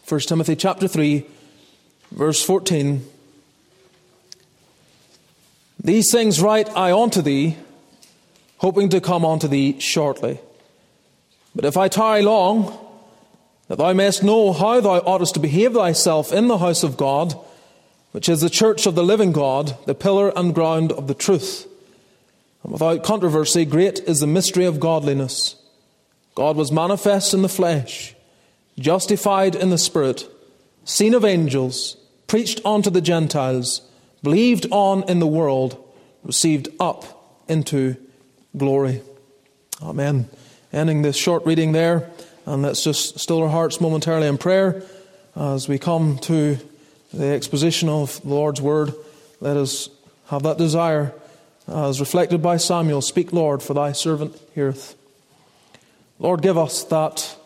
1 Timothy chapter 3, verse 14. These things write I unto thee, hoping to come unto thee shortly. But if I tarry long, that thou mayest know how thou oughtest to behave thyself in the house of God, which is the church of the living God, the pillar and ground of the truth. And without controversy, great is the mystery of godliness. God was manifest in the flesh, justified in the Spirit, seen of angels, preached unto the Gentiles, believed on in the world, received up into glory. Amen. Ending this short reading there, and let's just still our hearts momentarily in prayer as we come to the exposition of the Lord's Word. Let us have that desire as reflected by Samuel. Speak, Lord, for thy servant heareth. Lord, give us that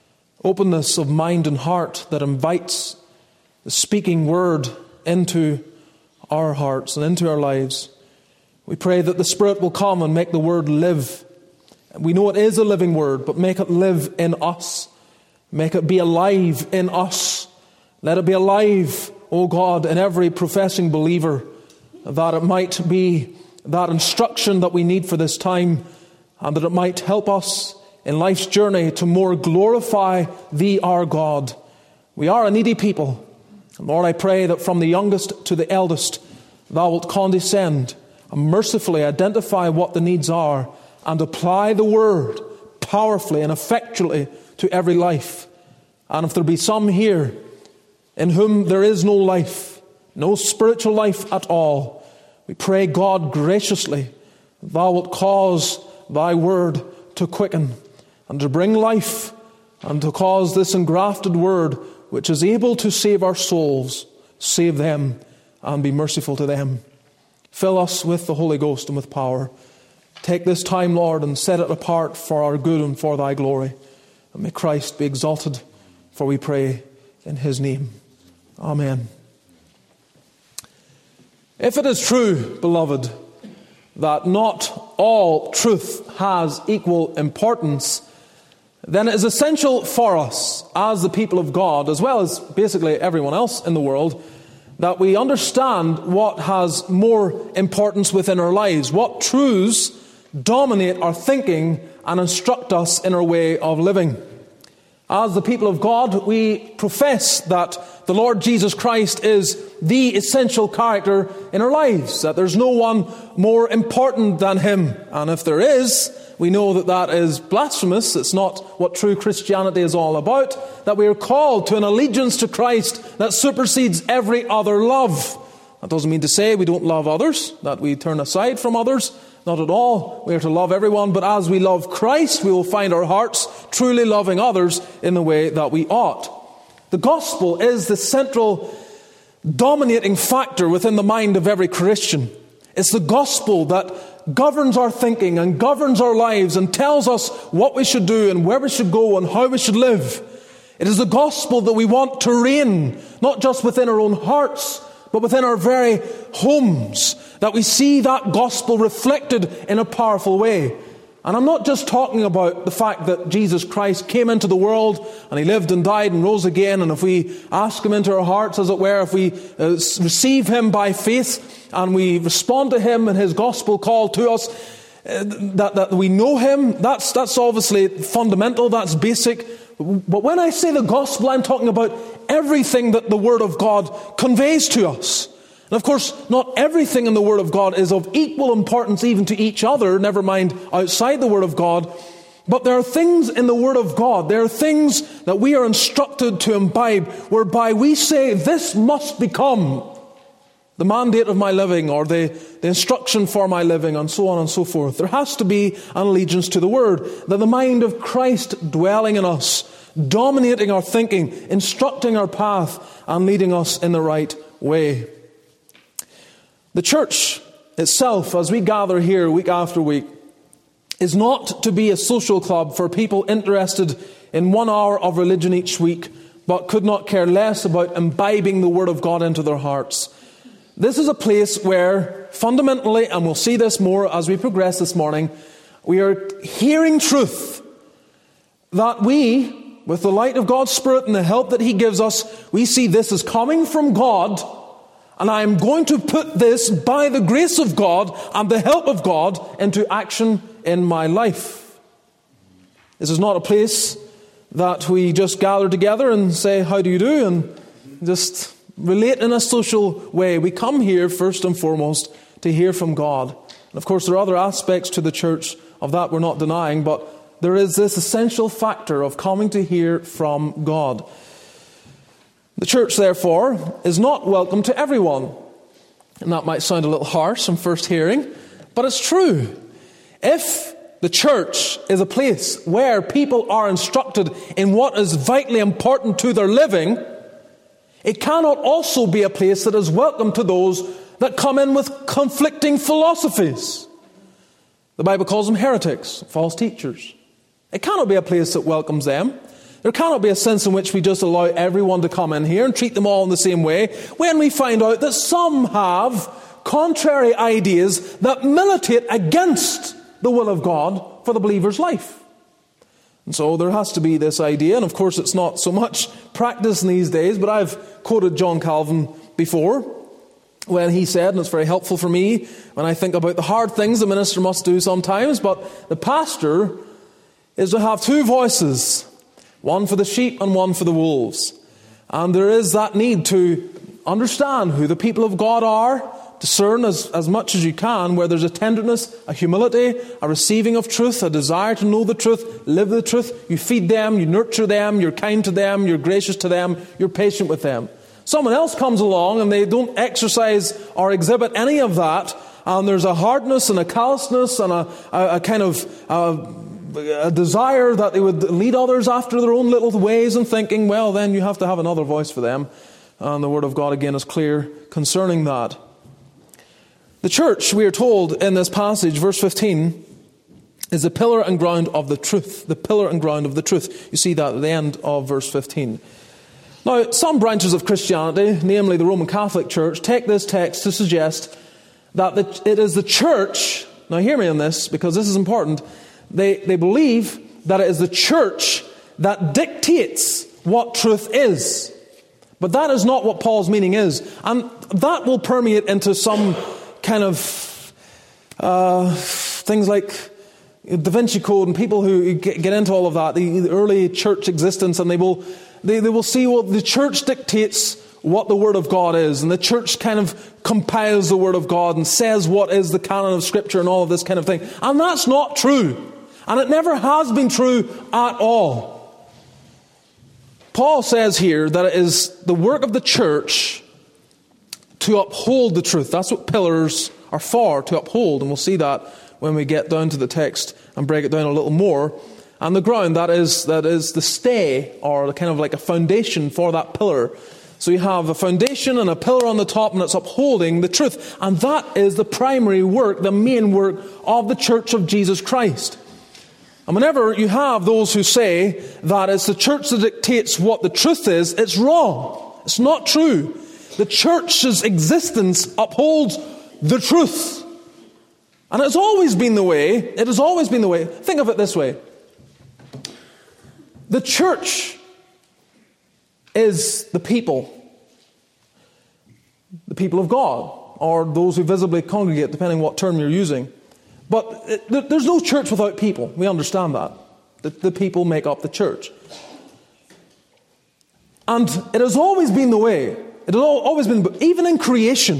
openness of mind and heart that invites the speaking word into our hearts and into our lives. We pray that the Spirit will come and make the word live. We know it is a living word, but make it live in us. Make it be alive in us. Let it be alive, O God, in every professing believer, that it might be that instruction that we need for this time, and that it might help us in life's journey to more glorify Thee, our God. We are a needy people. And Lord, I pray that from the youngest to the eldest, Thou wilt condescend and mercifully identify what the needs are and apply the word powerfully and effectually to every life. And if there be some here in whom there is no life, no spiritual life at all, we pray, God, graciously, Thou wilt cause Thy word to quicken and to bring life, and to cause this engrafted word, which is able to save our souls, save them and be merciful to them. Fill us with the Holy Ghost and with power. Take this time, Lord, and set it apart for our good and for Thy glory. And may Christ be exalted, for we pray in His name. Amen. If it is true, beloved, that not all truth has equal importance, then it is essential for us as the people of God, as well as basically everyone else in the world, that we understand what has more importance within our lives, what truths dominate our thinking and instruct us in our way of living. As the people of God, we profess that the Lord Jesus Christ is the essential character in our lives, that there's no one more important than Him. And if there is, we know that that is blasphemous. It's not what true Christianity is all about, that we are called to an allegiance to Christ that supersedes every other love. That doesn't mean to say we don't love others, that we turn aside from others. Not at all. We are to love everyone, but as we love Christ, we will find our hearts truly loving others in the way that we ought. The gospel is the central dominating factor within the mind of every Christian. It's the gospel that governs our thinking and governs our lives and tells us what we should do and where we should go and how we should live. It is the gospel that we want to reign, not just within our own hearts, but within our very homes, that we see that gospel reflected in a powerful way. And I'm not just talking about the fact that Jesus Christ came into the world and He lived and died and rose again, and if we ask Him into our hearts, as it were, if we receive Him by faith and we respond to Him and His gospel call to us, that we know Him, that's obviously fundamental, that's basic. But when I say the gospel, I'm talking about everything that the Word of God conveys to us. And of course, not everything in the Word of God is of equal importance even to each other, never mind outside the Word of God. But there are things in the Word of God, there are things that we are instructed to imbibe, whereby we say, this must become the mandate of my living, or the instruction for my living, and so on and so forth. There has to be an allegiance to the Word, that the mind of Christ dwelling in us, dominating our thinking, instructing our path, and leading us in the right way. The church itself, as we gather here week after week, is not to be a social club for people interested in 1 hour of religion each week, but could not care less about imbibing the Word of God into their hearts. This is a place where fundamentally, and we'll see this more as we progress this morning, we are hearing truth that we with the light of God's Spirit and the help that He gives us, we see this is coming from God, and I am going to put this, by the grace of God and the help of God, into action in my life. This is not a place that we just gather together and say, how do you do, and just relate in a social way. We come here first and foremost to hear from God. And of course there are other aspects to the church of that we're not denying, but there is this essential factor of coming to hear from God. The church, therefore, is not welcome to everyone. And that might sound a little harsh on first hearing, but it's true. If the church is a place where people are instructed in what is vitally important to their living, it cannot also be a place that is welcome to those that come in with conflicting philosophies. The Bible calls them heretics, false teachers. It cannot be a place that welcomes them. There cannot be a sense in which we just allow everyone to come in here and treat them all in the same way, when we find out that some have contrary ideas that militate against the will of God for the believer's life. And so there has to be this idea, and of course it's not so much practice in these days, but I've quoted John Calvin before when he said, and it's very helpful for me when I think about the hard things the minister must do sometimes, but the pastor is to have two voices, one for the sheep and one for the wolves. And there is that need to understand who the people of God are, discern as much as you can where there's a tenderness, a humility, a receiving of truth, a desire to know the truth, live the truth. You feed them, you nurture them, you're kind to them, you're gracious to them, you're patient with them. Someone else comes along and they don't exercise or exhibit any of that, and there's a hardness and a callousness and a kind of a desire that they would lead others after their own little ways and thinking, well, then you have to have another voice for them. And the Word of God again is clear concerning that. The church, we are told in this passage, verse 15, is the pillar and ground of the truth. The pillar and ground of the truth. You see that at the end of verse 15. Now, some branches of Christianity, namely the Roman Catholic Church, take this text to suggest that it is the church, now hear me on this because this is important, they believe that it is the church that dictates what truth is. But that is not what Paul's meaning is. And that will permeate into some kind of things like Da Vinci Code and people who get into all of that, the early church existence, and they will see what the church dictates what the Word of God is, and the church kind of compiles the Word of God and says what is the canon of Scripture and all of this kind of thing. And that's not true. And it never has been true at all. Paul says here that it is the work of the church to uphold the truth. That's what pillars are for, to uphold. And we'll see that when we get down to the text and break it down a little more. And the ground, that is the stay, or kind of like a foundation for that pillar. So you have a foundation and a pillar on the top, and it's upholding the truth. And that is the primary work, the main work of the Church of Jesus Christ. And whenever you have those who say that it's the church that dictates what the truth is, it's wrong. It's not true. The church's existence upholds the truth. And it's always been the way. It has always been the way. Think of it this way. The church is the people of God, or those who visibly congregate, depending what term you're using. But there's no church without people. We understand that. The people make up the church. And it has always been the way. It has always been, even in creation,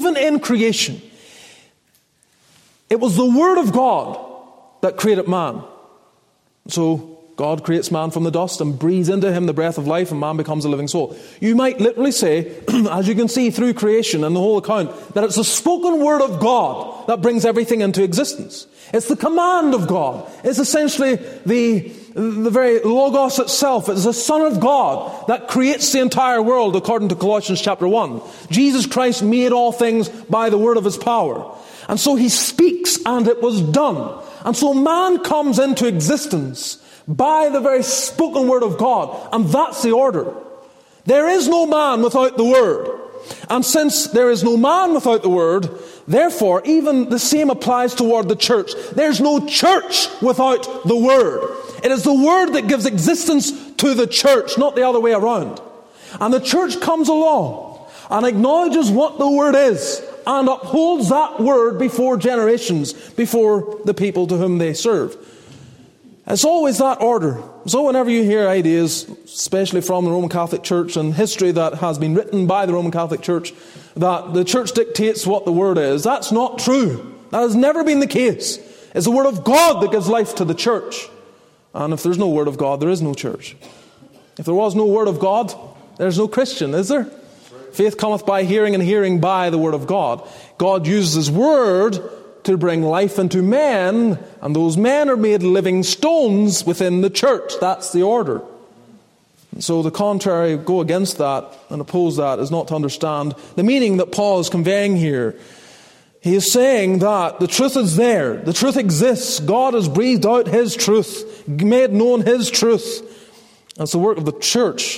it was the Word of God that created man. So God creates man from the dust and breathes into him the breath of life, and man becomes a living soul. You might literally say, as you can see through creation and the whole account, that it's the spoken word of God that brings everything into existence. It's the command of God. It's essentially the very Logos itself. It's the Son of God that creates the entire world, according to Colossians chapter 1. Jesus Christ made all things by the word of his power. And so he speaks, and it was done. And so man comes into existence by the very spoken word of God. And that's the order. There is no man without the word. And since there is no man without the word, therefore, even the same applies toward the church. There's no church without the word. It is the word that gives existence to the church, not the other way around. And the church comes along and acknowledges what the word is and upholds that word before generations, before the people to whom they serve. It's always that order. So whenever you hear ideas, especially from the Roman Catholic Church and history that has been written by the Roman Catholic Church, that the church dictates what the word is, that's not true. That has never been the case. It's the word of God that gives life to the church. And if there's no word of God, there is no church. If there was no word of God, there's no Christian, is there? Faith cometh by hearing, and hearing by the word of God. God uses his word to bring life into men, and those men are made living stones within the church. That's the order. And so the contrary, go against that and oppose that, is not to understand the meaning that Paul is conveying here. He is saying that the truth is there. The truth exists. God has breathed out his truth, made known his truth. It's the work of the church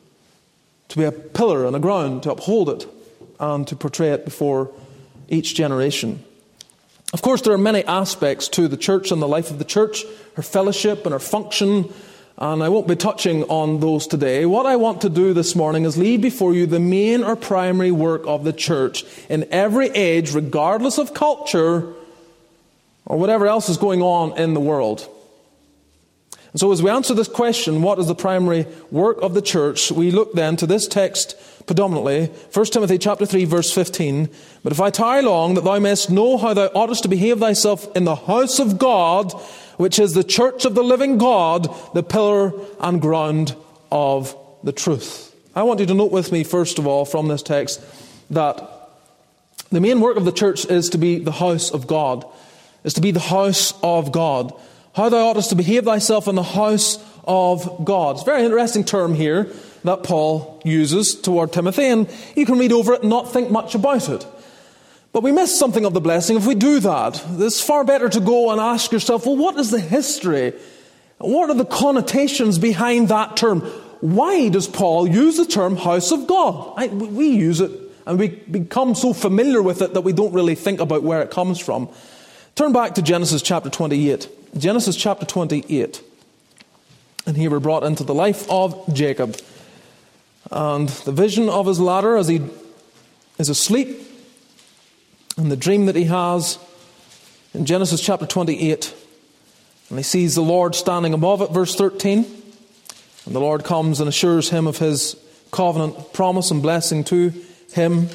to be a pillar and a ground, to uphold it and to portray it before each generation. Of course, there are many aspects to the church and the life of the church, her fellowship and her function, and I won't be touching on those today. What I want to do this morning is leave before you the main or primary work of the church in every age, regardless of culture or whatever else is going on in the world. And so as we answer this question, what is the primary work of the church, we look then to this text predominantly, 1 Timothy chapter 3, verse 15. But if I tarry long, that thou mayest know how thou oughtest to behave thyself in the house of God, which is the church of the living God, the pillar and ground of the truth. I want you to note with me, first of all, from this text, that the main work of the church is to be the house of God, is to be the house of God. How thou oughtest to behave thyself in the house of God. It's a very interesting term here that Paul uses toward Timothy, and you can read over it and not think much about it. But we miss something of the blessing if we do that. It's far better to go and ask yourself, well, what is the history? What are the connotations behind that term? Why does Paul use the term house of God? We use it and we become so familiar with it that we don't really think about where it comes from. Turn back to Genesis chapter 28. Genesis chapter 28. And here we're brought into the life of Jacob. And the vision of his ladder as he is asleep, and the dream that he has in Genesis chapter 28. And he sees the Lord standing above it, verse 13. And the Lord comes and assures him of his covenant promise and blessing to him.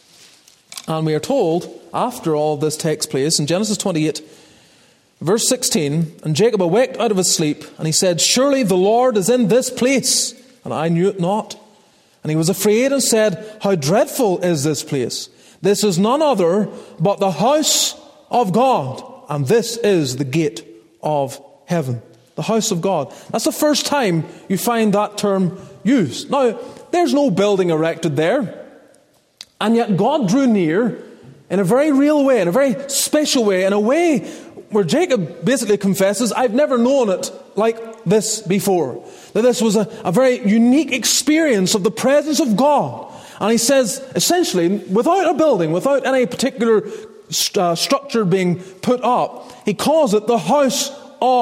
And we are told, after all this takes place, in Genesis 28, verse 16, and Jacob awaked out of his sleep, and he said, surely the Lord is in this place, and I knew it not. And he was afraid and said, how dreadful is this place? This is none other but the house of God, and this is the gate of heaven. The house of God. That's the first time you find that term used. Now, there's no building erected there, and yet God drew near in a very real way, in a very special way, in a way where Jacob basically confesses, I've never known it like this before. That this was a very unique experience of the presence of God. And he says, essentially, without a building, without any particular structure being put up, he calls it the house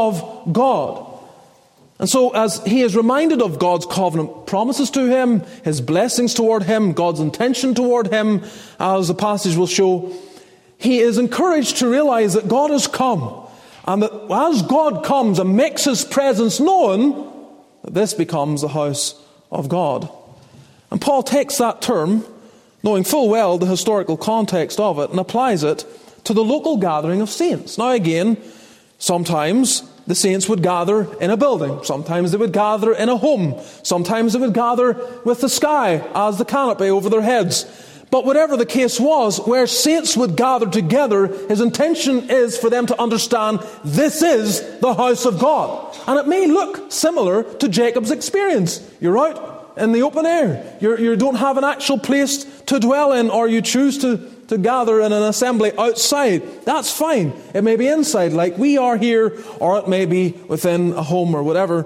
of God. And so as he is reminded of God's covenant promises to him, his blessings toward him, God's intention toward him, as the passage will show, he is encouraged to realize that God has come. And that as God comes and makes his presence known, that this becomes the house of God. And Paul takes that term, knowing full well the historical context of it, and applies it to the local gathering of saints. Now again, sometimes the saints would gather in a building. Sometimes they would gather in a home. Sometimes they would gather with the sky as the canopy over their heads. But whatever the case was, where saints would gather together, his intention is for them to understand this is the house of God. And it may look similar to Jacob's experience. You're out in the open air. You don't have an actual place to dwell in, or you choose to gather in an assembly outside. That's fine. It may be inside like we are here, or it may be within a home or whatever.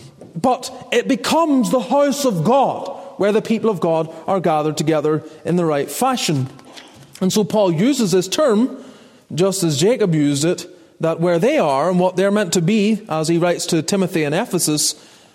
But it becomes the house of God, where the people of God are gathered together in the right fashion. And so Paul uses this term, just as Jacob used it, that where they are and what they're meant to be, as he writes to Timothy in Ephesus,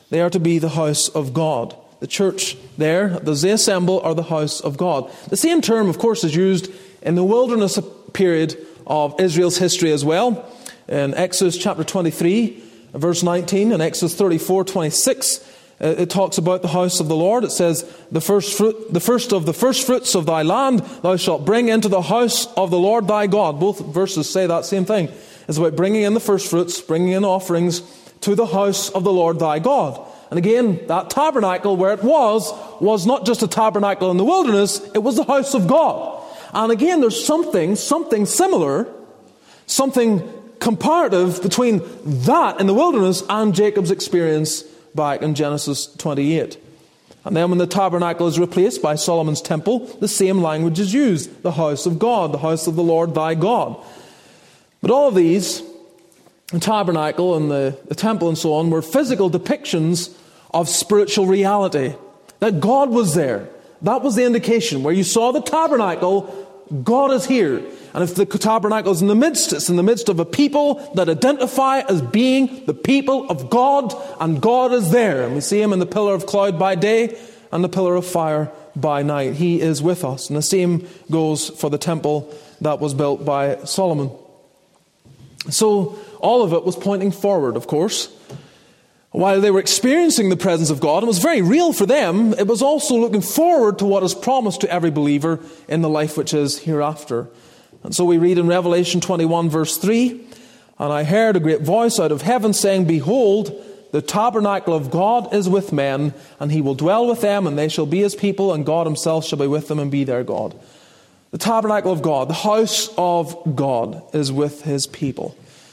They are to be the house of God. The church there, as they assemble, are the house of God. The same term, of course, is used in the wilderness period of Israel's history as well. In Exodus chapter 23, verse 19, and Exodus 34, 26, it talks about the house of the Lord. It says, the first of the first fruits of thy land thou shalt bring into the house of the Lord thy God. Both verses say that same thing. It's about bringing in the first fruits, bringing in offerings to the house of the Lord thy God. And again, that tabernacle where it was not just a tabernacle in the wilderness, it was the house of God. And again, there's something similar, something comparative between that in the wilderness and Jacob's experience back in Genesis 28. And then when the tabernacle is replaced by Solomon's temple, the same language is used. The house of God, the house of the Lord thy God. But all of these, the tabernacle and the temple and so on, were physical depictions of spiritual reality. That God was there. That was the indication. Where you saw the tabernacle, God is here. And if the tabernacle is in the midst, it's in the midst of a people that identify as being the people of God, and God is there. And we see him in the pillar of cloud by day and the pillar of fire by night. He is with us. And the same goes for the temple that was built by Solomon. So all of it was pointing forward, of course. While they were experiencing the presence of God, it was very real for them, it was also looking forward to what is promised to every believer in the life which is hereafter. And so we read in Revelation 21 verse 3, and I heard a great voice out of heaven saying, Behold, the tabernacle of God is with men, and he will dwell with them, and they shall be his people, and God himself shall be with them and be their God. The tabernacle of God, the house of God, is with his people.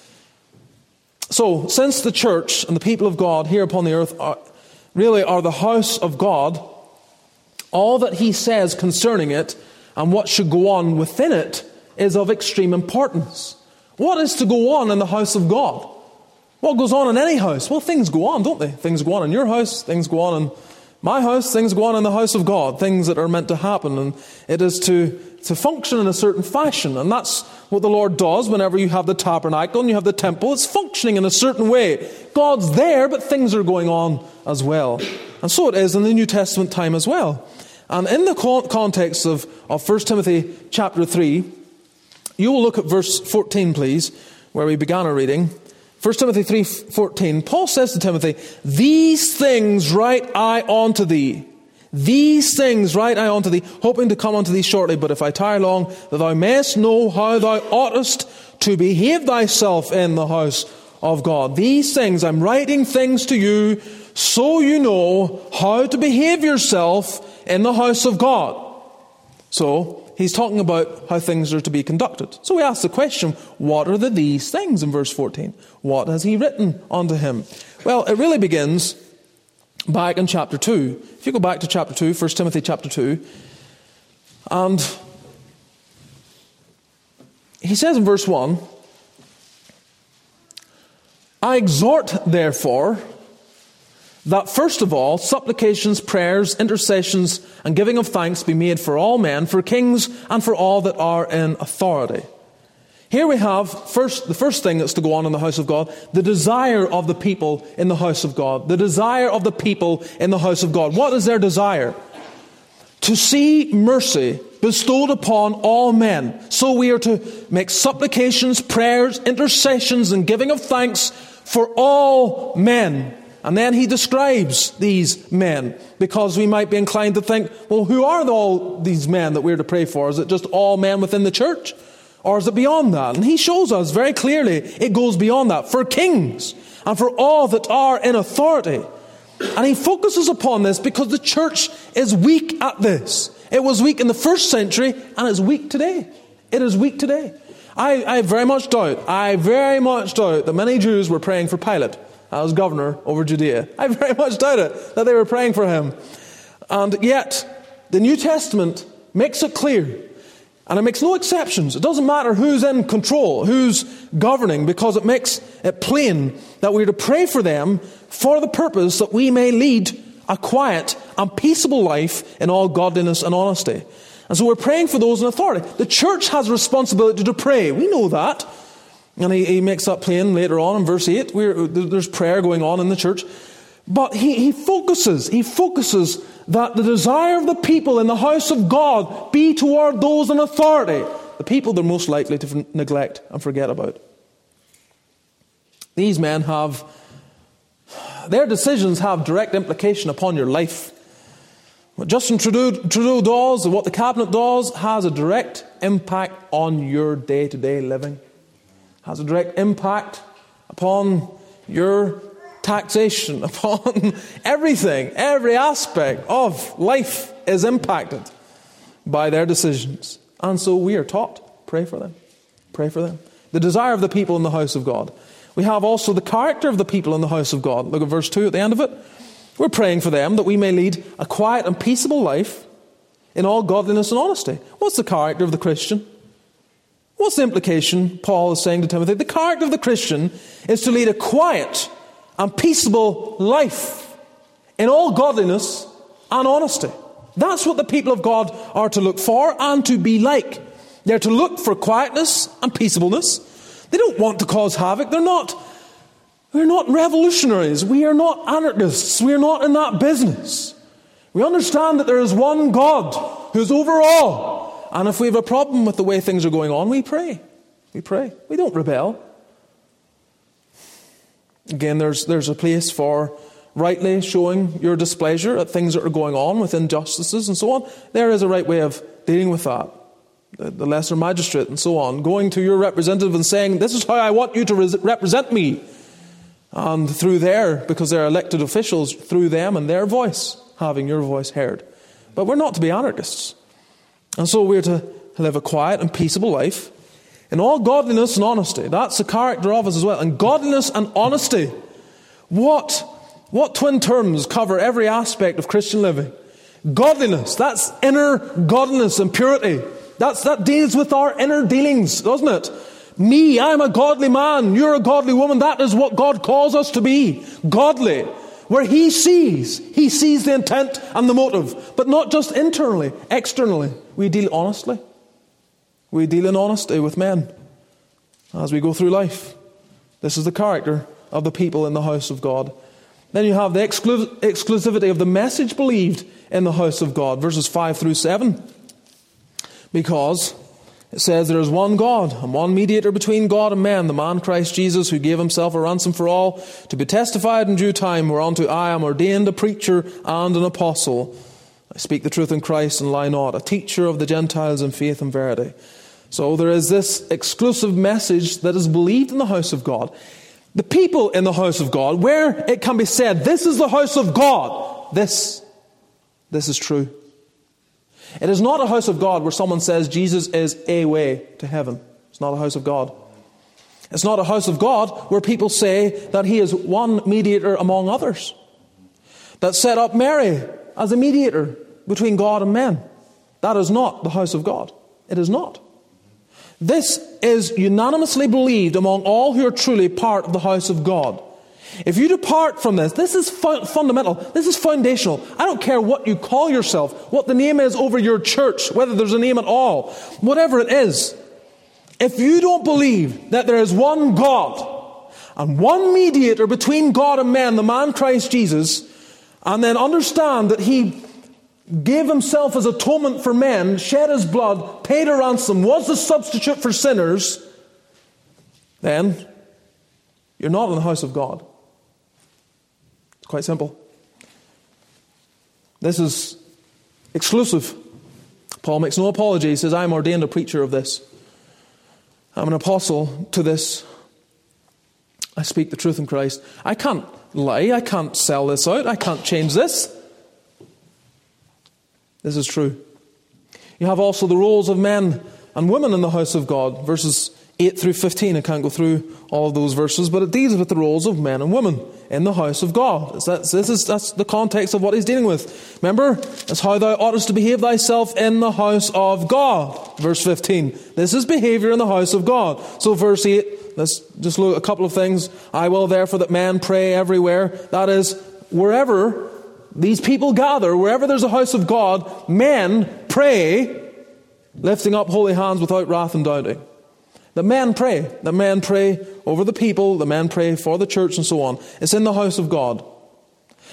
So, since the church and the people of God here upon the earth are the house of God, all that he says concerning it and what should go on within it is of extreme importance. What is to go on in the house of God? What goes on in any house? Well, things go on, don't they? Things go on in your house, things go on in my house, things go on in the house of God, things that are meant to happen, and it is to function in a certain fashion. And that's what the Lord does whenever you have the tabernacle and you have the temple. It's functioning in a certain way. God's there, but things are going on as well. And so it is in the New Testament time as well. And in the context of 1 Timothy chapter 3, you will look at verse 14, please, where we began our reading. 1 Timothy 3:14, Paul says to Timothy, These things write I unto thee. These things write I unto thee, hoping to come unto thee shortly. But if I tarry long, that thou mayest know how thou oughtest to behave thyself in the house of God. These things, I'm writing things to you, so you know how to behave yourself in the house of God. So, he's talking about how things are to be conducted. So we ask the question, what are these things in verse 14? What has he written unto him? Well, it really begins back in chapter 2. If you go back to chapter 2, 1 Timothy chapter 2, and he says in verse 1, I exhort, therefore, that first of all, supplications, prayers, intercessions, and giving of thanks be made for all men, for kings, and for all that are in authority. Here we have the first thing that's to go on in the house of God, the desire of the people in the house of God. The desire of the people in the house of God. What is their desire? To see mercy bestowed upon all men. So we are to make supplications, prayers, intercessions, and giving of thanks for all men. And then he describes these men, because we might be inclined to think, well, who are all these men that we're to pray for? Is it just all men within the church? Or is it beyond that? And he shows us very clearly it goes beyond that. For kings and for all that are in authority. And he focuses upon this because the church is weak at this. It was weak in the first century and it's weak today. It is weak today. I very much doubt that many Jews were praying for Pilate as governor over Judea. I very much doubt it, that they were praying for him. And yet, the New Testament makes it clear, and it makes no exceptions. It doesn't matter who's in control, who's governing, because it makes it plain that we're to pray for them for the purpose that we may lead a quiet and peaceable life in all godliness and honesty. And so we're praying for those in authority. The church has a responsibility to pray. We know that. And he makes that plain later on in verse 8. There's prayer going on in the church. But he focuses that the desire of the people in the house of God be toward those in authority, the people they're most likely to neglect and forget about. These men their decisions have direct implication upon your life. What Justin Trudeau does and what the cabinet does has a direct impact on your day-to-day living. Has a direct impact upon your taxation, upon everything. Every aspect of life is impacted by their decisions. And so we are taught, pray for them. Pray for them. The desire of the people in the house of God. We have also the character of the people in the house of God. Look at verse 2 at the end of it. We're praying for them that we may lead a quiet and peaceable life in all godliness and honesty. What's the character of the Christian? What's the implication Paul is saying to Timothy? The character of the Christian is to lead a quiet and peaceable life in all godliness and honesty. That's what the people of God are to look for and to be like. They're to look for quietness and peaceableness. They don't want to cause havoc. We're not revolutionaries. We are not anarchists. We are not in that business. We understand that there is one God who's over all. And if we have a problem with the way things are going on, we pray. We pray. We don't rebel. Again, there's a place for rightly showing your displeasure at things that are going on with injustices and so on. There is a right way of dealing with that. The lesser magistrate and so on. Going to your representative and saying, this is how I want you to represent me. And through because they're elected officials, through them and their voice, having your voice heard. But we're not to be anarchists. And so we're to live a quiet and peaceable life in all godliness and honesty. That's the character of us as well. And godliness and honesty. What twin terms cover every aspect of Christian living? Godliness, that's inner godliness and purity. That deals with our inner dealings, doesn't it? Me, I'm a godly man. You're a godly woman. That is what God calls us to be. Godly. Where He sees the intent and the motive. But not just internally, externally. We deal honestly. We deal in honesty with men as we go through life. This is the character of the people in the house of God. Then you have the exclusivity of the message believed in the house of God. Verses 5 through 7. Because it says there is one God and one mediator between God and men, the man Christ Jesus, who gave Himself a ransom for all, to be testified in due time, whereunto I am ordained a preacher and an apostle. I speak the truth in Christ and lie not, a teacher of the Gentiles in faith and verity. So there is this exclusive message that is believed in the house of God. The people in the house of God, where it can be said, this is the house of God, this is true. It is not a house of God where someone says Jesus is a way to heaven. It's not a house of God. It's not a house of God where people say that He is one mediator among others. That set up Mary as a mediator between God and men. That is not the house of God. It is not. This is unanimously believed among all who are truly part of the house of God. If you depart from this is fundamental, this is foundational. I don't care what you call yourself, what the name is over your church, whether there's a name at all, whatever it is. If you don't believe that there is one God and one mediator between God and men, the man Christ Jesus, and then understand that He gave Himself as atonement for men, shed His blood, paid a ransom, was the substitute for sinners, then you're not in the house of God. It's quite simple. This is exclusive. Paul makes no apology. He says, I am ordained a preacher of this. I'm an apostle to this. I speak the truth in Christ. I can't lie. I can't sell this out. I can't change this. This is true. You have also the roles of men and women in the house of God. Verses 8 through 15. I can't go through all of those verses, but it deals with the roles of men and women in the house of God. That's the context of what he's dealing with. Remember, that's how thou oughtest to behave thyself in the house of God. Verse 15. This is behavior in the house of God. So verse 8, let's just look at a couple of things. I will therefore that men pray everywhere. That is, wherever these people gather, wherever there's a house of God, men pray, lifting up holy hands without wrath and doubting. The men pray. The men pray over the people. The men pray for the church and so on. It's in the house of God.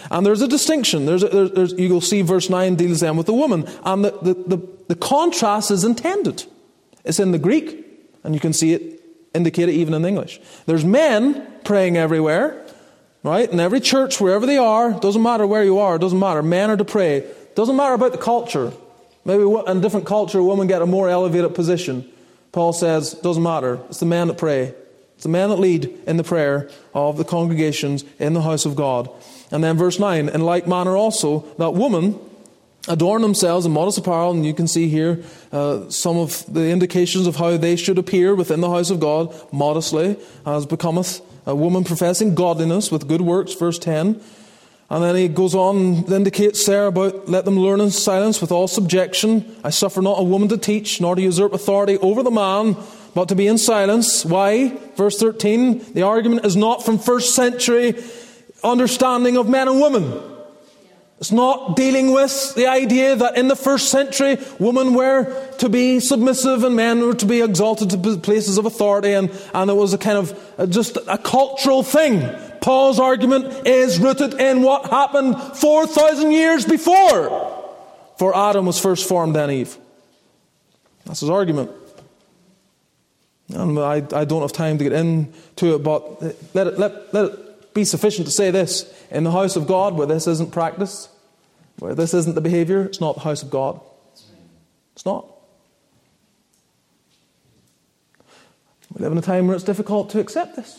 And there's a distinction. You'll see verse 9 deals then with the woman. And the contrast is intended. It's in the Greek, and you can see it indicated even in English. There's men praying everywhere, right? In every church, wherever they are, doesn't matter where you are, doesn't matter. Men are to pray. Doesn't matter about the culture. Maybe in a different culture, women get a more elevated position. Paul says, doesn't matter. It's the men that pray. It's the men that lead in the prayer of the congregations in the house of God. And then verse 9, in like manner also, that women adorn themselves in modest apparel, and you can see here some of the indications of how they should appear within the house of God, modestly, as becometh a woman professing godliness with good works, verse 10. And then he goes on and indicates there about, let them learn in silence with all subjection. I suffer not a woman to teach, nor to usurp authority over the man, but to be in silence. Why? Verse 13, the argument is not from first century understanding of men and women. It's not dealing with the idea that in the first century, women were to be submissive and men were to be exalted to places of authority, and it was a kind of just a cultural thing. Paul's argument is rooted in what happened 4,000 years before. For Adam was first formed, then Eve. That's his argument. And I don't have time to get into it, but let it be sufficient to say this. In the house of God, where this isn't practiced, where this isn't the behavior, it's not the house of God. It's not. We live in a time where it's difficult to accept this.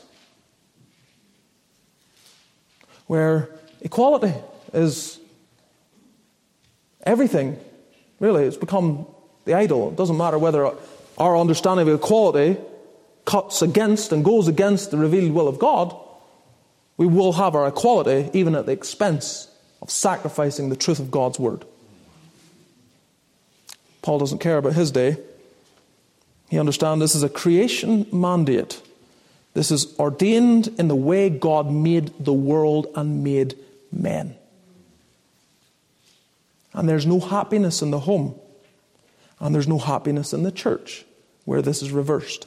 Where equality is everything. Really, it's become the idol. It doesn't matter whether our understanding of equality cuts against and goes against the revealed will of God. We will have our equality even at the expense of sacrificing the truth of God's word. Paul doesn't care about his day. He understands this is a creation mandate. This is ordained in the way God made the world and made men. And there's no happiness in the home. And there's no happiness in the church where this is reversed.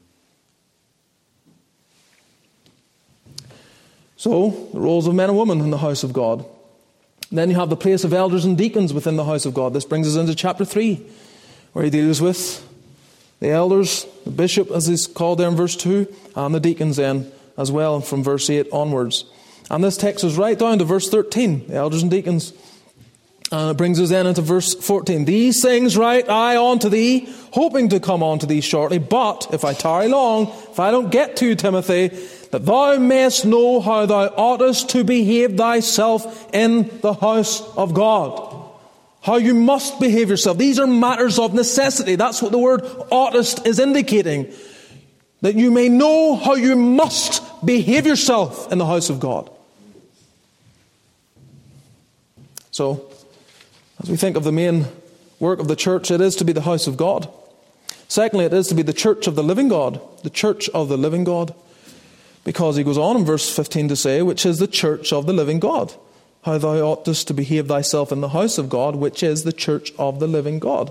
So, the roles of men and women in the house of God. Then you have the place of elders and deacons within the house of God. This brings us into chapter 3, where he deals with the elders, the bishop as he's called there in verse 2, and the deacons then as well from verse 8 onwards. And this takes us right down to verse 13, the elders and deacons. And it brings us then into verse 14. These things write I unto thee, hoping to come unto thee shortly. But if I tarry long, if I don't get to you, Timothy, that thou mayest know how thou oughtest to behave thyself in the house of God. How you must behave yourself. These are matters of necessity. That's what the word oughtest is indicating. That you may know how you must behave yourself in the house of God. So, as we think of the main work of the church, it is to be the house of God. Secondly, it is to be the church of the living God. The church of the living God. Because he goes on in verse 15 to say, which is the church of the living God. How thou oughtest to behave thyself in the house of God, which is the church of the living God.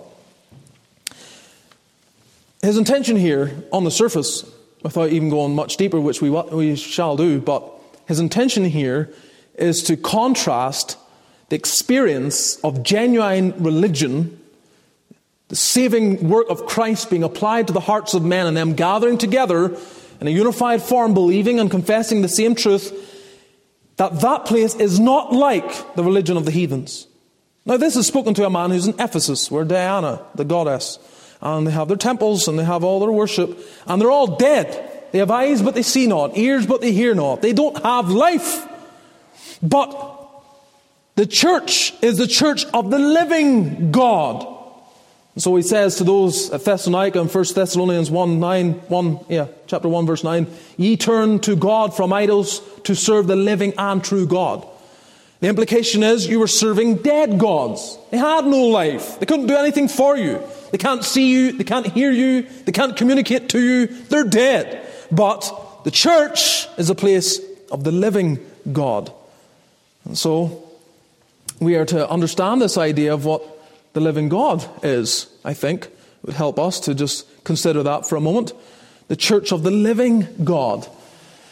His intention here, on the surface, without even going much deeper, which we shall do, but his intention here is to contrast the experience of genuine religion, the saving work of Christ being applied to the hearts of men and them gathering together in a unified form, believing and confessing the same truth, that place is not like the religion of the heathens. Now this is spoken to a man who's in Ephesus, where Diana, the goddess, and they have their temples and they have all their worship, and they're all dead. They have eyes but they see not, ears but they hear not. They don't have life. But the church is the church of the living God. And so he says to those at Thessalonica in 1 Thessalonians chapter 1 verse 9, ye turn to God from idols to serve the living and true God. The implication is you were serving dead gods. They had no life. They couldn't do anything for you. They can't see you. They can't hear you. They can't communicate to you. They're dead. But the church is a place of the living God. And so we are to understand this idea of what the living God is, I think. It would help us to just consider that for a moment. The church of the living God.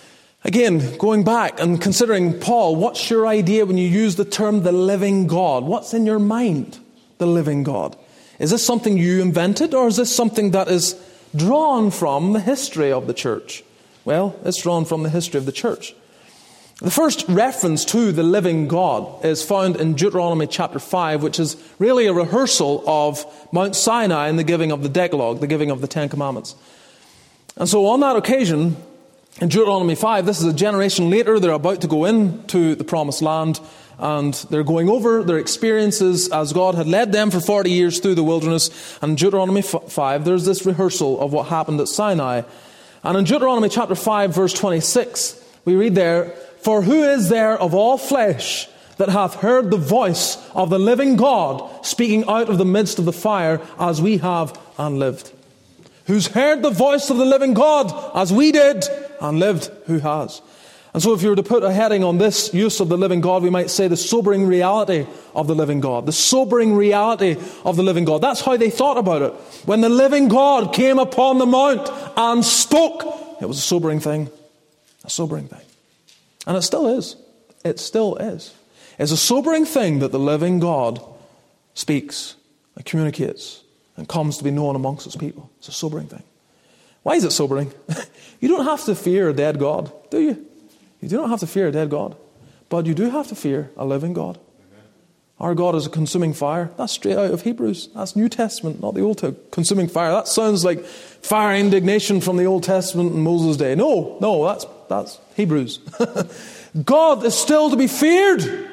Again, going back and considering Paul, what's your idea when you use the term the living God? What's in your mind, the living God? Is this something you invented, or is this something that is drawn from the history of the church? Well, it's drawn from the history of the church. The first reference to the living God is found in Deuteronomy chapter 5, which is really a rehearsal of Mount Sinai and the giving of the Decalogue, the giving of the Ten Commandments. And so on that occasion, in Deuteronomy 5, this is a generation later, they're about to go into the promised land, and they're going over their experiences as God had led them for 40 years through the wilderness. And in Deuteronomy 5, there's this rehearsal of what happened at Sinai. And in Deuteronomy chapter 5, verse 26, we read there, "For who is there of all flesh that hath heard the voice of the living God speaking out of the midst of the fire as we have and lived?" Who's heard the voice of the living God as we did and lived? Who has? And so if you were to put a heading on this use of the living God, we might say the sobering reality of the living God. The sobering reality of the living God. That's how they thought about it. When the living God came upon the mount and spoke, it was a sobering thing. A sobering thing. And it still is. It still is. It's a sobering thing that the living God speaks and communicates and comes to be known amongst his people. It's a sobering thing. Why is it sobering? You don't have to fear a dead God, do you? You do not have to fear a dead God. But you do have to fear a living God. Our God is a consuming fire. That's straight out of Hebrews. That's New Testament, not the Old Testament. Consuming fire. That sounds like fire indignation from the Old Testament in Moses' day. No, that's Hebrews. God is still to be feared.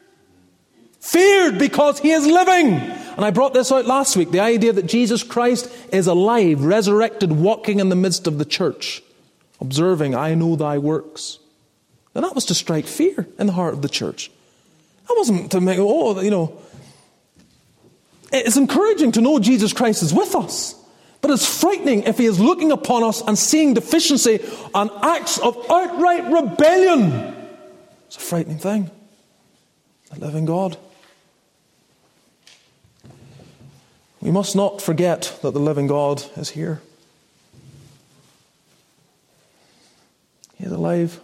Feared because he is living. And I brought this out last week. The idea that Jesus Christ is alive, resurrected, walking in the midst of the church. Observing, I know thy works. And that was to strike fear in the heart of the church. That wasn't to make, It's encouraging to know Jesus Christ is with us. But it's frightening if he is looking upon us and seeing deficiency and acts of outright rebellion. It's a frightening thing. The living God. We must not forget that the living God is here. He is alive.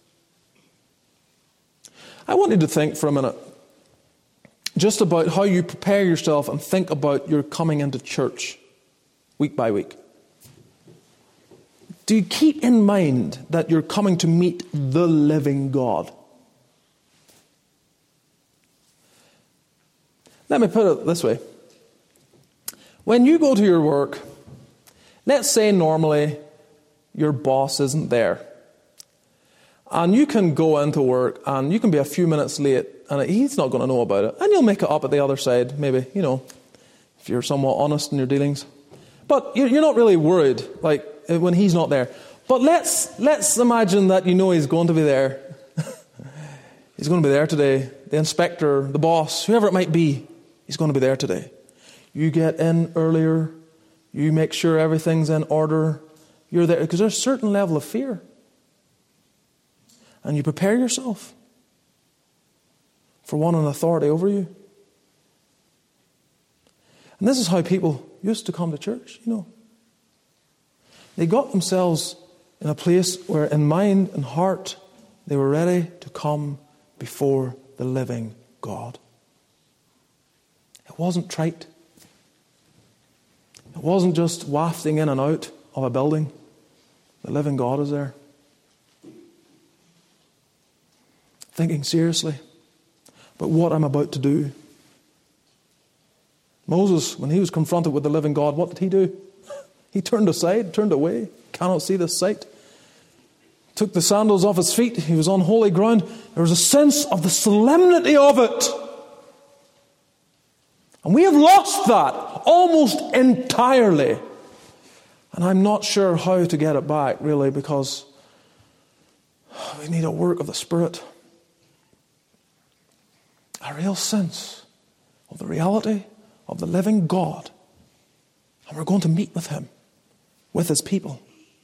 I want you to think for a minute just about how you prepare yourself and think about your coming into church week by week. Do you keep in mind that you're coming to meet the living God? Let me put it this way. When you go to your work, let's say normally your boss isn't there. And you can go into work and you can be a few minutes late and he's not going to know about it. And you'll make it up at the other side, maybe, if you're somewhat honest in your dealings. But you're not really worried, like, when he's not there. But let's imagine that he's going to be there. He's going to be there today. The inspector, the boss, whoever it might be, he's going to be there today. You get in earlier. You make sure everything's in order. You're there because there's a certain level of fear. And you prepare yourself for one in authority over you. And this is how people used to come to church, They got themselves in a place where in mind and heart they were ready to come before the living God. It wasn't trite. It wasn't just wafting in and out of a building. The living God is there. Thinking seriously about what I'm about to do. Moses, when he was confronted with the living God, what did he do? He turned aside, turned away. Cannot see this sight. Took the sandals off his feet. He was on holy ground. There was a sense of the solemnity of it. And we have lost that almost entirely. And I'm not sure how to get it back, really, because we need a work of the Spirit. A real sense of the reality of the living God. And we're going to meet with him, with his people.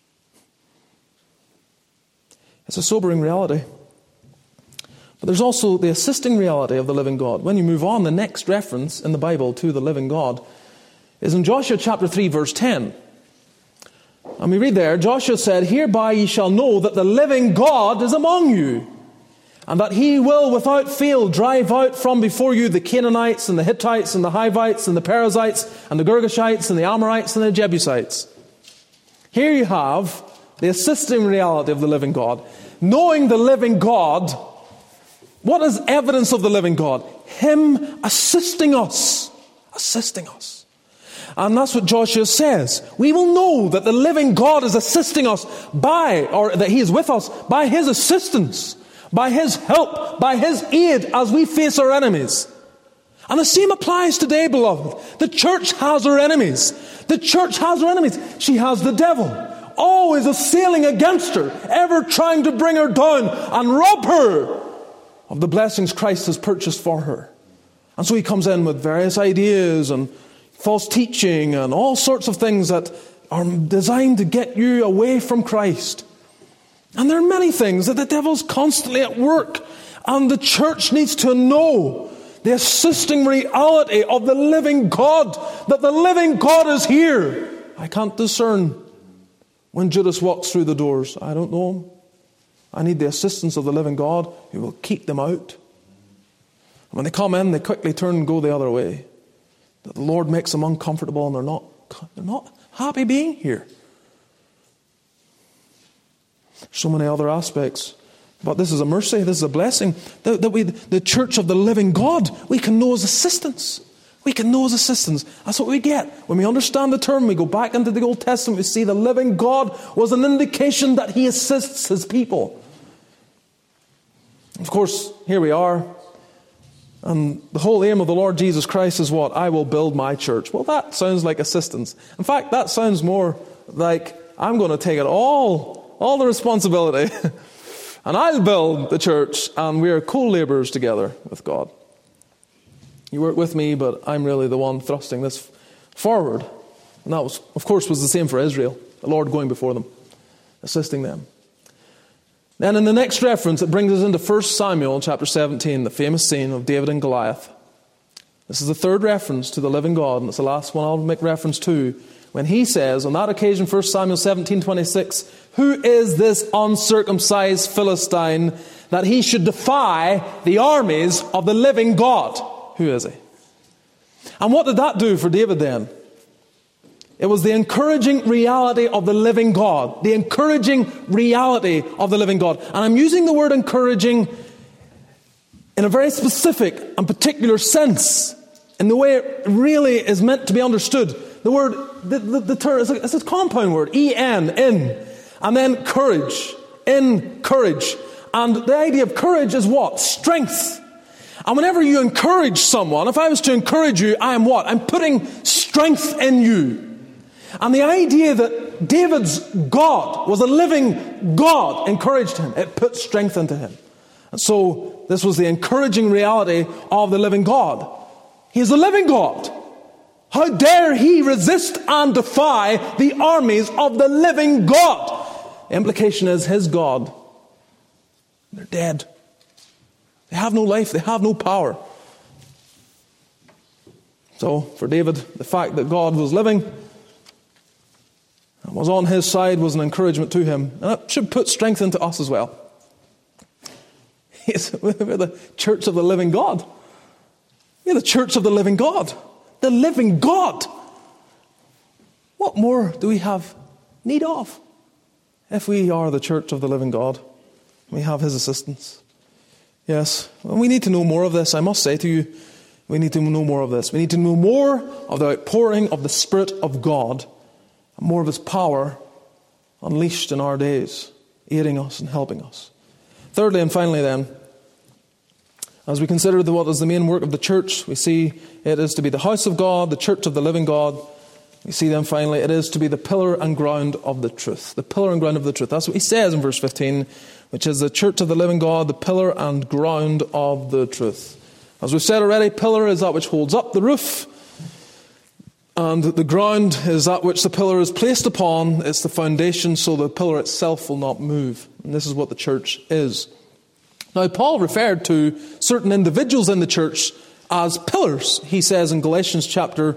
It's a sobering reality. But there's also the assisting reality of the living God. When you move on, the next reference in the Bible to the living God is in Joshua chapter 3, verse 10. And we read there, Joshua said, "Hereby ye shall know that the living God is among you, and that he will without fail drive out from before you the Canaanites and the Hittites and the Hivites and the Perizzites and the Girgashites and the Amorites and the Jebusites." Here you have the assisting reality of the living God. Knowing the living God, what is evidence of the living God? Him assisting us. Assisting us. And that's what Joshua says. We will know that the living God is assisting us or that he is with us by his assistance, by his help, by his aid as we face our enemies. And the same applies today, beloved. The church has her enemies. The church has her enemies. She has the devil, always assailing against her, ever trying to bring her down and rob her of the blessings Christ has purchased for her. And so he comes in with various ideas and false teaching and all sorts of things that are designed to get you away from Christ. And there are many things that the devil's constantly at work. And the church needs to know the assisting reality of the living God, that the living God is here. I can't discern when Judas walks through the doors. I don't know him. I need the assistance of the living God who will keep them out. And when they come in, they quickly turn and go the other way. That the Lord makes them uncomfortable and they're not happy being here. So many other aspects. But this is a mercy, this is a blessing. That we, the church of the living God, we can know his assistance. We can know his assistance. That's what we get. When we understand the term, we go back into the Old Testament, we see the living God was an indication that he assists his people. Of course, here we are. And the whole aim of the Lord Jesus Christ is what? I will build my church. Well, that sounds like assistance. In fact, that sounds more like I'm going to take it all the responsibility. And I'll build the church, and we are co-laborers together with God. You work with me, but I'm really the one thrusting this forward. And that was, of course, was the same for Israel. The Lord going before them, assisting them. Then in the next reference, it brings us into 1 Samuel chapter 17, the famous scene of David and Goliath. This is the third reference to the living God, and it's the last one I'll make reference to, when he says, on that occasion, 1 Samuel 17:26, "Who is this uncircumcised Philistine that he should defy the armies of the living God?" Who is he? And what did that do for David then? It was the encouraging reality of the living God. The encouraging reality of the living God. And I'm using the word encouraging in a very specific and particular sense, in the way it really is meant to be understood. The word, the term, it's a compound word, E-N, in, and then courage, encourage. And the idea of courage is what? Strength. And whenever you encourage someone, if I was to encourage you, I am what? I'm putting strength in you. And the idea that David's God was a living God encouraged him. It put strength into him. And so this was the encouraging reality of the living God. He is a living God. How dare he resist and defy the armies of the living God? The implication is his God. They're dead. They have no life. They have no power. So for David, the fact that God was living and was on his side was an encouragement to him. And that should put strength into us as well. We're the church of the living God. We're the church of the living God. The living God. What more do we have need of? If we are the church of the living God, we have his assistance. Yes, and we need to know more of this. I must say to you, we need to know more of this. We need to know more of the outpouring of the Spirit of God, and more of his power unleashed in our days, aiding us and helping us. Thirdly and finally then, as we consider what is the main work of the church, we see it is to be the house of God, the church of the living God. We see then finally it is to be the pillar and ground of the truth. The pillar and ground of the truth. That's what he says in verse 15, which is the church of the living God, the pillar and ground of the truth. As we've said already, pillar is that which holds up the roof, and the ground is that which the pillar is placed upon. It's the foundation, so the pillar itself will not move. And this is what the church is. Now, Paul referred to certain individuals in the church as pillars. He says in Galatians chapter 2,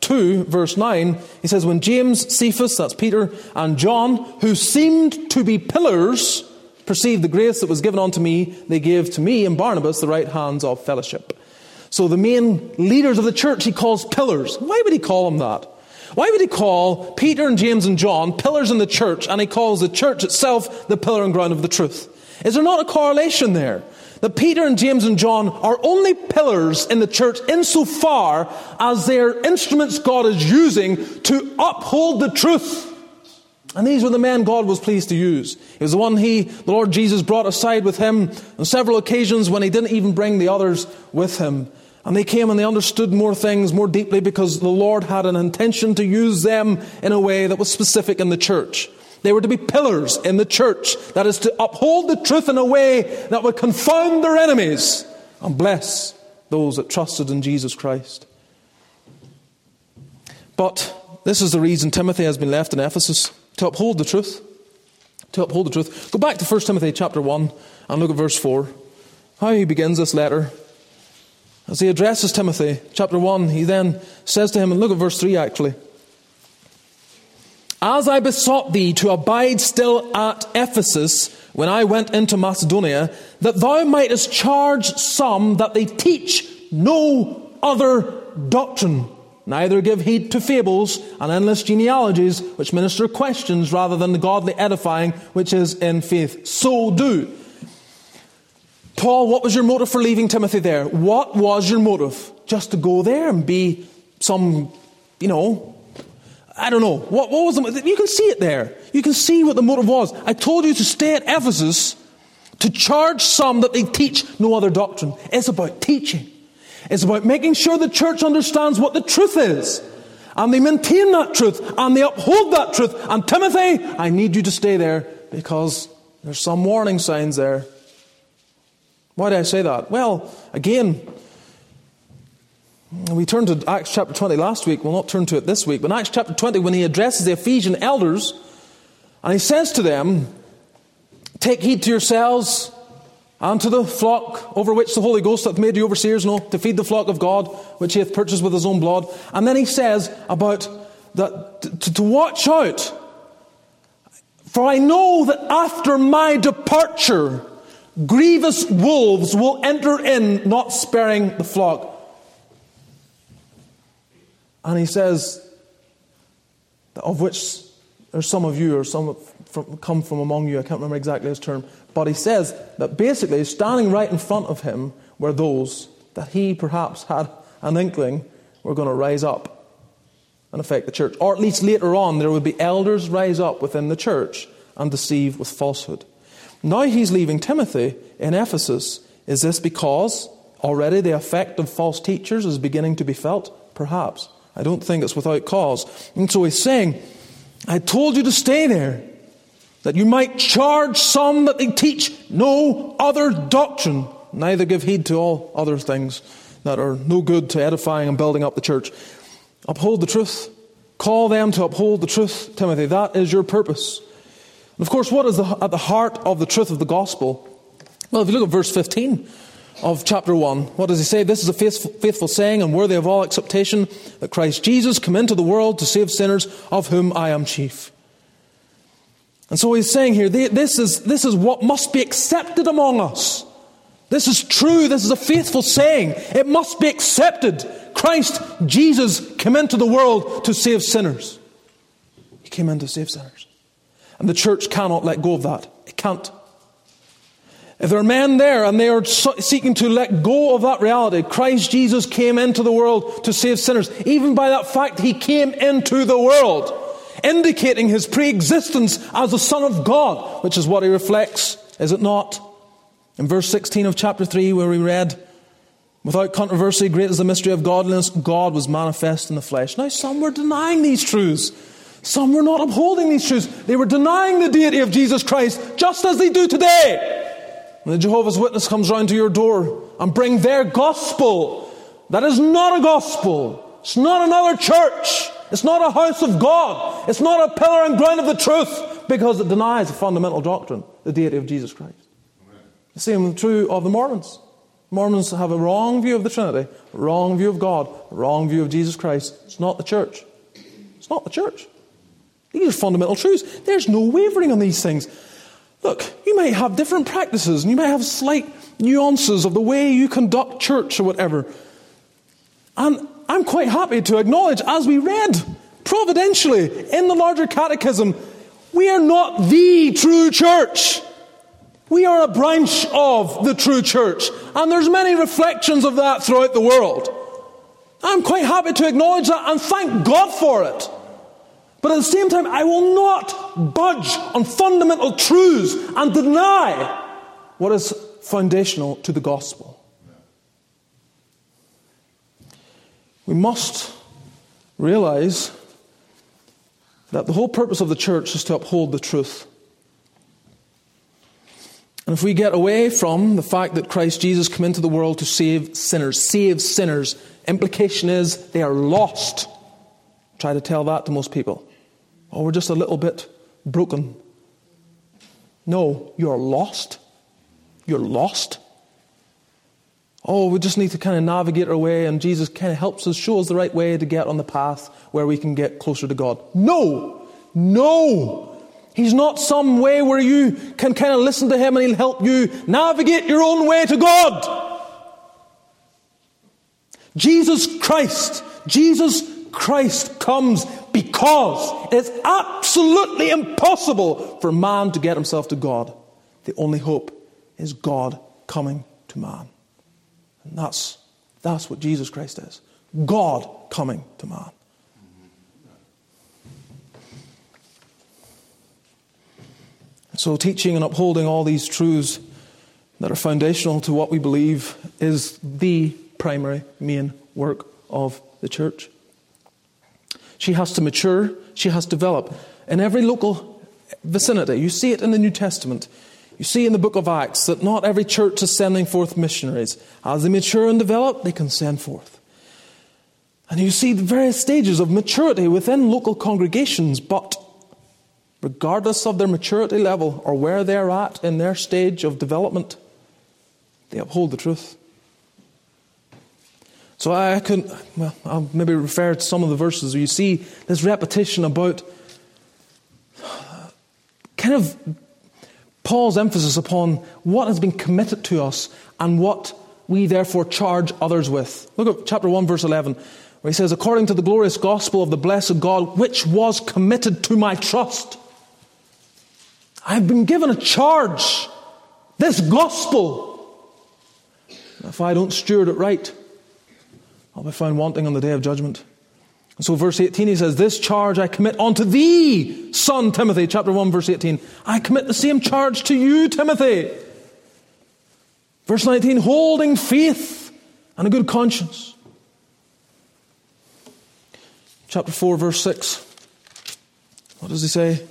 2, verse 9, he says, when James, Cephas, that's Peter, and John, who seemed to be pillars, perceived the grace that was given unto me, they gave to me and Barnabas the right hands of fellowship. So the main leaders of the church he calls pillars. Why would he call them that? Why would he call Peter and James and John pillars in the church, and he calls the church itself the pillar and ground of the truth? Is there not a correlation there? That Peter and James and John are only pillars in the church insofar as they are instruments God is using to uphold the truth. And these were the men God was pleased to use. It was the one the Lord Jesus brought aside with him on several occasions when he didn't even bring the others with him. And they came and they understood more things more deeply because the Lord had an intention to use them in a way that was specific in the church. They were to be pillars in the church. That is to uphold the truth in a way that would confound their enemies and bless those that trusted in Jesus Christ. But this is the reason Timothy has been left in Ephesus, to uphold the truth. To uphold the truth. Go back to 1 Timothy chapter 1 and look at verse 4. How he begins this letter. As he addresses Timothy, chapter 1, he then says to him, and look at verse 3 actually. As I besought thee to abide still at Ephesus when I went into Macedonia, that thou mightest charge some that they teach no other doctrine, neither give heed to fables and endless genealogies, which minister questions rather than the godly edifying which is in faith. So do. Paul, what was your motive for leaving Timothy there? What was your motive? Just to go there and be some, I don't know. What was the motive? You can see it there. You can see what the motive was. I told you to stay at Ephesus to charge some that they teach no other doctrine. It's about teaching. It's about making sure the church understands what the truth is. And they maintain that truth. And they uphold that truth. And Timothy, I need you to stay there because there's some warning signs there. Why did I say that? Well, again, we turned to Acts chapter 20 last week. We'll not turn to it this week. But in Acts chapter 20, when he addresses the Ephesian elders, and he says to them, take heed to yourselves and to the flock over which the Holy Ghost hath made you overseers, to feed the flock of God, which he hath purchased with his own blood. And then he says about that to watch out. For I know that after my departure, grievous wolves will enter in, not sparing the flock. And he says, that of which there's some of you, or some come from among you, I can't remember exactly his term, but he says that basically standing right in front of him were those that he perhaps had an inkling were going to rise up and affect the church. Or at least later on there would be elders rise up within the church and deceive with falsehood. Now he's leaving Timothy in Ephesus. Is this because already the effect of false teachers is beginning to be felt? Perhaps. I don't think it's without cause. And so he's saying, I told you to stay there, that you might charge some that they teach no other doctrine, neither give heed to all other things that are no good to edifying and building up the church. Uphold the truth. Call them to uphold the truth, Timothy. That is your purpose. And of course, what is at the heart of the truth of the gospel? Well, if you look at verse 15 of chapter 1, what does he say? This is a faithful saying and worthy of all acceptation, that Christ Jesus come into the world to save sinners, of whom I am chief. And so he's saying here, this is what must be accepted among us. This is true. This is a faithful saying. It must be accepted. Christ Jesus came into the world to save sinners. He came in to save sinners. And the church cannot let go of that. It can't. If there are men there and they are seeking to let go of that reality, Christ Jesus came into the world to save sinners. Even by that fact, he came into the world, indicating his pre-existence as the Son of God, which is what he reflects, is it not? In verse 16 of chapter 3, where we read, without controversy, great is the mystery of godliness, God was manifest in the flesh. Now, some were denying these truths. Some were not upholding these truths. They were denying the deity of Jesus Christ, just as they do today. When the Jehovah's Witness comes round to your door and bring their gospel, that is not a gospel. It's not another church. It's not a house of God. It's not a pillar and ground of the truth, because it denies a fundamental doctrine, the deity of Jesus Christ. The same is true of the Mormons. Mormons have a wrong view of the Trinity, a wrong view of God, a wrong view of Jesus Christ. It's not the church. It's not the church. These are fundamental truths. There's no wavering on these things. Look, you might have different practices, and you might have slight nuances of the way you conduct church or whatever. And I'm quite happy to acknowledge, as we read providentially in the larger catechism, we are not the true church. We are a branch of the true church. And there's many reflections of that throughout the world. I'm quite happy to acknowledge that and thank God for it. But at the same time, I will not budge on fundamental truths and deny what is foundational to the gospel. We must realize that the whole purpose of the church is to uphold the truth. And if we get away from the fact that Christ Jesus came into the world to save sinners, implication is they are lost. Try to tell that to most people. Oh, we're just a little bit broken. No, you're lost. You're lost. Oh, we just need to kind of navigate our way, and Jesus kind of helps us, show us the right way to get on the path where we can get closer to God. No! He's not some way where you can kind of listen to Him and He'll help you navigate your own way to God. Jesus Christ comes because it's absolutely impossible for man to get himself to God. The only hope is God coming to man. And that's what Jesus Christ is. God coming to man. So teaching and upholding all these truths that are foundational to what we believe is the primary main work of the church. She has to mature, she has to develop. In every local vicinity, you see it in the New Testament, you see in the book of Acts that not every church is sending forth missionaries. As they mature and develop, they can send forth. And you see the various stages of maturity within local congregations, but regardless of their maturity level or where they're at in their stage of development, they uphold the truth. So I'll maybe refer to some of the verses where you see this repetition about kind of Paul's emphasis upon what has been committed to us and what we therefore charge others with. Look at chapter 1, verse 11, where he says, according to the glorious gospel of the blessed God, which was committed to my trust. I've been given a charge, this gospel. If I don't steward it right, I'll be found wanting on the day of judgment. And so verse 18 he says, this charge I commit unto thee, son Timothy. Chapter 1 verse 18. I commit the same charge to you, Timothy. Verse 19, holding faith and a good conscience. Chapter 4 verse 6. What does he say?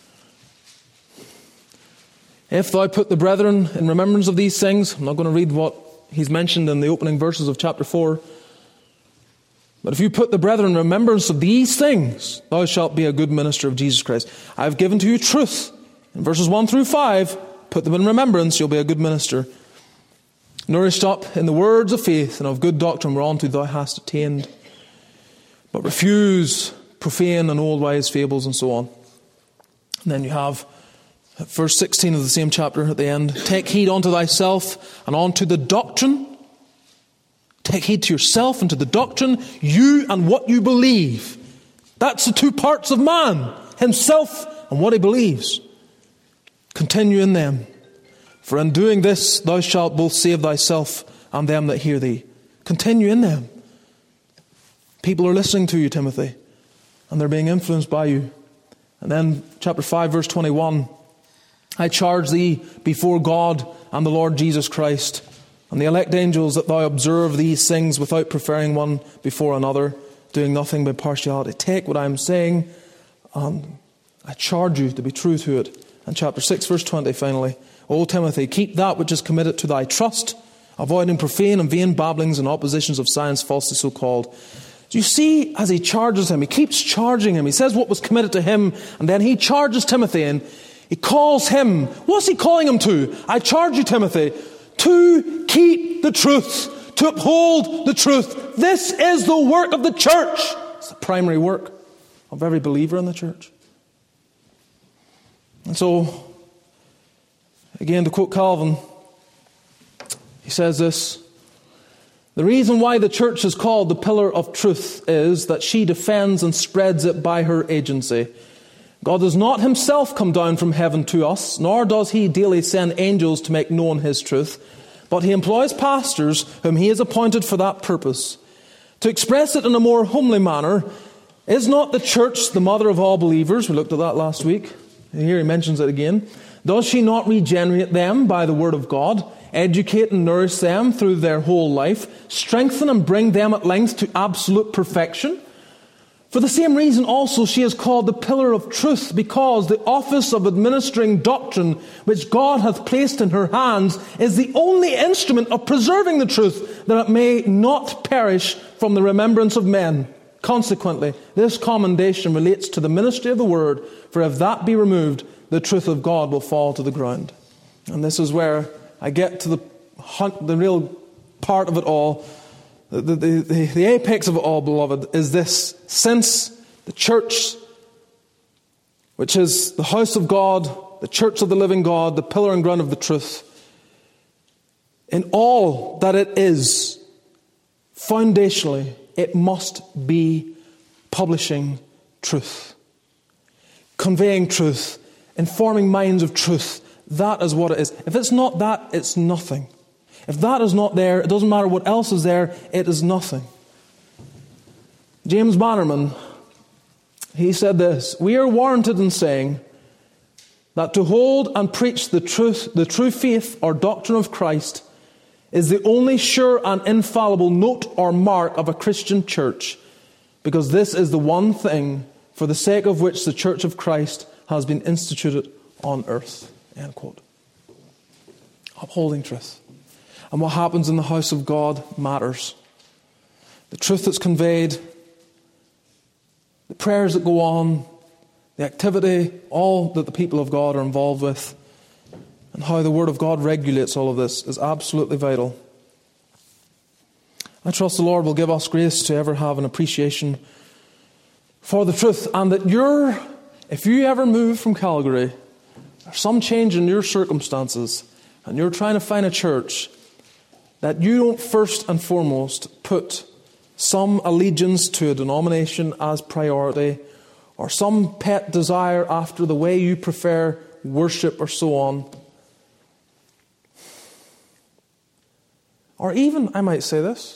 If thou put the brethren in remembrance of these things, I'm not going to read what he's mentioned in the opening verses of chapter 4. But if you put the brethren in remembrance of these things, thou shalt be a good minister of Jesus Christ. I have given to you truth. In verses 1 through 5, put them in remembrance, you'll be a good minister. Nourished up in the words of faith and of good doctrine whereunto thou hast attained. But refuse profane and old wise fables and so on. And then you have verse 16 of the same chapter at the end. Take heed unto thyself and unto the doctrine. Take heed to yourself and to the doctrine, you and what you believe. That's the two parts of man, himself and what he believes. Continue in them. For in doing this, thou shalt both save thyself and them that hear thee. Continue in them. People are listening to you, Timothy, and they're being influenced by you. And then chapter 5, verse 21. I charge thee before God and the Lord Jesus Christ and the elect angels that thou observe these things without preferring one before another, doing nothing by partiality. Take what I am saying, and I charge you to be true to it. And chapter 6, verse 20, finally. O Timothy, keep that which is committed to thy trust, avoiding profane and vain babblings and oppositions of science falsely so called. Do you see, as he charges him, he keeps charging him. He says what was committed to him, and then he charges Timothy, and he calls him. What's he calling him to? I charge you, Timothy, to keep the truth, to uphold the truth. This is the work of the church. It's the primary work of every believer in the church. And so, again, to quote Calvin, he says this: the reason why the church is called the pillar of truth is that she defends and spreads it by her agency. God does not himself come down from heaven to us, nor does he daily send angels to make known his truth, but he employs pastors whom he has appointed for that purpose. To express it in a more homely manner, is not the church the mother of all believers? We looked at that last week. Here he mentions it again. Does she not regenerate them by the word of God, educate and nourish them through their whole life, strengthen and bring them at length to absolute perfection? For the same reason also she is called the pillar of truth, because the office of administering doctrine which God hath placed in her hands is the only instrument of preserving the truth, that it may not perish from the remembrance of men. Consequently, this commendation relates to the ministry of the word, for if that be removed, the truth of God will fall to the ground. And this is where I get to the real part of it all. The apex of it all, beloved, is this: since the church, which is the house of God, the church of the living God, the pillar and ground of the truth, in all that it is, foundationally, it must be publishing truth, conveying truth, informing minds of truth. That is what it is. If it's not that, it's nothing. If that is not there, it doesn't matter what else is there, it is nothing. James Bannerman, he said this: we are warranted in saying that to hold and preach the true faith or doctrine of Christ is the only sure and infallible note or mark of a Christian church, because this is the one thing for the sake of which the church of Christ has been instituted on earth. End quote. Upholding truth. And what happens in the house of God matters. The truth that's conveyed, the prayers that go on, the activity, all that the people of God are involved with, and how the Word of God regulates all of this is absolutely vital. I trust the Lord will give us grace to ever have an appreciation for the truth, and that if you ever move from Calgary, or some change in your circumstances, and you're trying to find a church, that you don't first and foremost put some allegiance to a denomination as priority, or some pet desire after the way you prefer worship or so on. Or even, I might say this,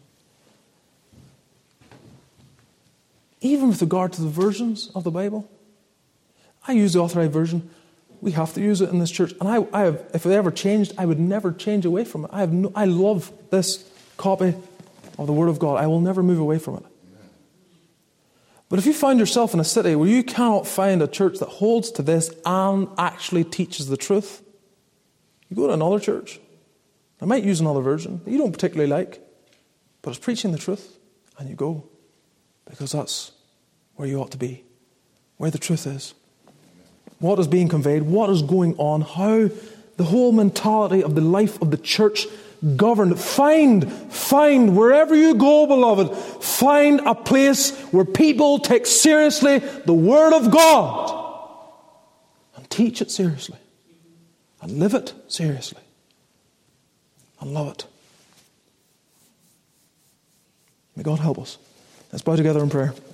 even with regard to the versions of the Bible. I use the Authorized Version. We have to use it in this church. And I have, if it ever changed, I would never change away from it. I love this copy of the Word of God. I will never move away from it. But if you find yourself in a city where you cannot find a church that holds to this and actually teaches the truth, you go to another church. I might use another version that you don't particularly like, but it's preaching the truth, and you go, because that's where you ought to be, where the truth is. What is being conveyed, what is going on, how the whole mentality of the life of the church governed. Find wherever you go, beloved, find a place where people take seriously the Word of God and teach it seriously and live it seriously and love it. May God help us. Let's bow together in prayer.